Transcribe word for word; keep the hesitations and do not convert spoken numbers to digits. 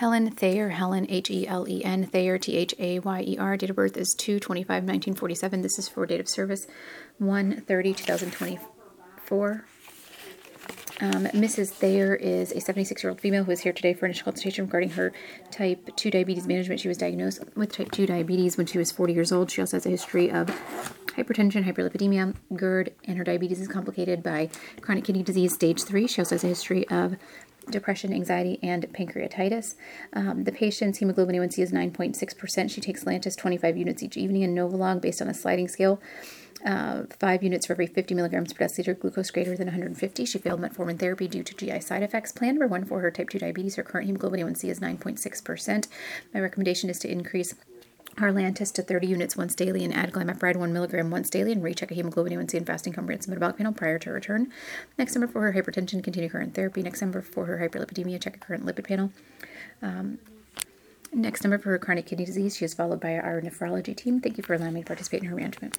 Helen Thayer, Helen, H E L E N, Thayer, T H A Y E R. Date of birth is two twenty-five nineteen forty-seven. This is for date of service one thirty two thousand twenty-four. Um, Missus Thayer is a seventy-six-year-old female who is here today for initial consultation regarding her type two diabetes management. She was diagnosed with type two diabetes when she was forty years old. She also has a history of hypertension, hyperlipidemia, GERD, and her diabetes is complicated by chronic kidney disease stage three. She also has a history of depression, anxiety, and pancreatitis. Um, the patient's hemoglobin A one C is nine point six percent. She takes Lantus twenty-five units each evening and Novolog based on a sliding scale. Uh, five units for every fifty milligrams per deciliter, glucose greater than one hundred fifty. She failed metformin therapy due to G I side effects. Plan number one for her type two diabetes. Her current hemoglobin A one C is nine point six percent. My recommendation is to increase her Lantus to thirty units once daily and add glimepiride one milligram once daily and recheck a hemoglobin A one C and fasting comprehensive metabolic panel prior to return. Next number for her hypertension, continue current therapy. Next number for her hyperlipidemia, check a current lipid panel. Um, next number for her chronic kidney disease. She is followed by our nephrology team. Thank you for allowing me to participate in her management.